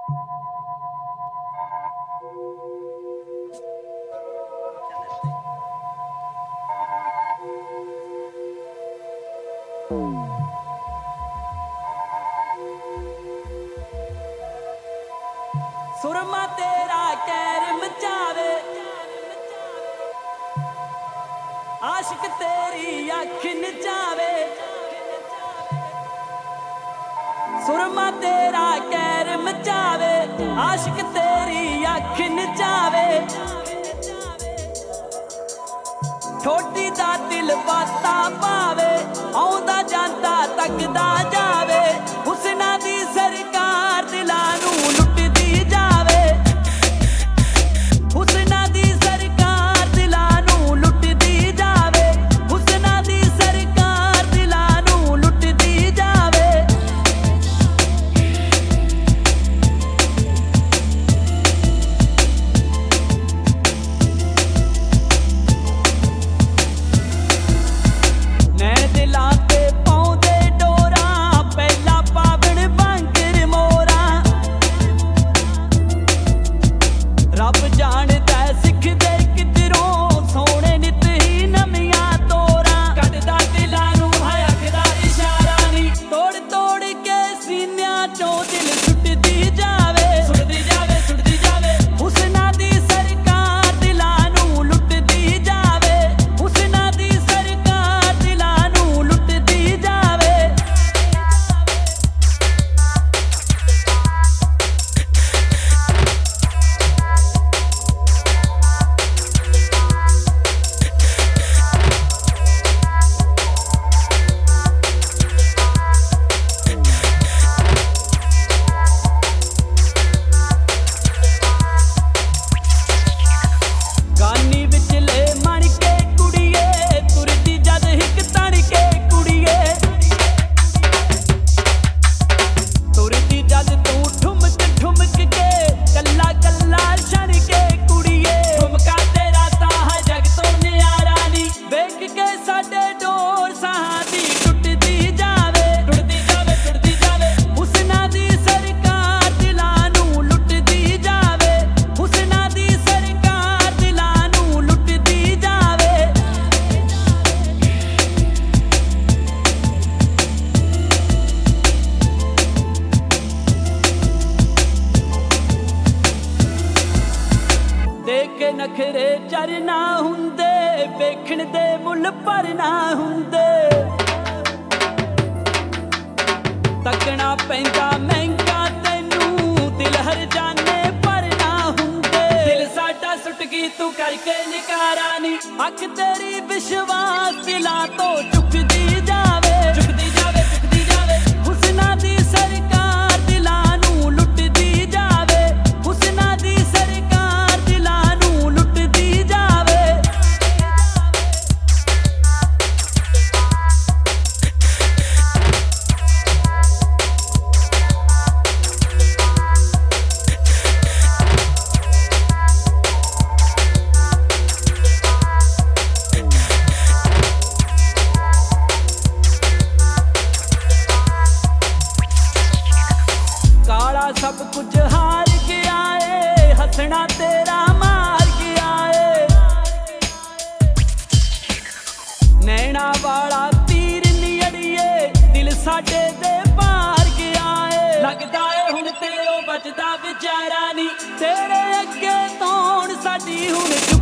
सुरमा तेरा कैर मचावे, आशिक तेरी अख नचावे। सुरमा तेरा कैर मचावे, आशिक तेरी अख नचावे। ठोडी दा दिल बाता पावे, आउंदा जांदा तकदा जावे। हुस्ना दी सरकार दिलां नूं लुटदी जावे। हुस्ना दी सरकार दिलां नूं लुटदी जावे। हुस्ना दी सरकार दिलां नूं लुटदी जावे। मैं दिलां ते पाउंदे डोरा, पहला पावण वांगर मोरा। रब जाणदा सिखदे किधरों, सोहणे नित ही नवियां तोरां। कढदा दिलां नूं है अख दा इशारा नी, तोड़ तोड़ के सीनियां चों दिल सुटदी जावे। सुटदी जावे, सुटदी जावे। हुस्ना दी सरकार दिलां नूं लुटदी जावे। हुस्ना दी सरकार दिलां नूं लुटदी जावे। गानी विचले मण के कुड़िए, तुरदी जद हिक तण के कुड़िए। तुरदी जद तू ठुमक ठुमक के, कल्ला कल्ला छण के कुड़िए। ठुमका तेरा तां है जग तो न्यारा नी, वेख के साडे डोर साहां दी टुटदी जावे। टुटदी जावे, टुटदी जावे। हुस्ना दी सरकार दिलां नूं लुटदी जावे। हुस्ना दी सरकार दिलां नूं लुटदी जावे। देख के नखरे चरना हुंदे, वेखण दे मुल भरना हुंदे। तकना पैंदा महंगा तैनूं, दिल हर जाने भरना हुंदे। दिल साडा सुट गई तू करके निकारा नी, अख तेरी विश्वास दिलां तो चुकदी जावे। चुकदी जावे, चुकदी जावे। हुस्ना दी सरकार दिलां नूं लुटदी जावे। हुस्ना दी सरकार दिलां नूं लुटदी जावे। काला सब कुछ हार गया है, हंसना तेरा मार गया है। नैना वाला तीर नियड़िए, दिल साडे दे पार गया है। लगदा है हुण तेरो बचदा विचारा नी, तेरे अगे तौण साडी हुण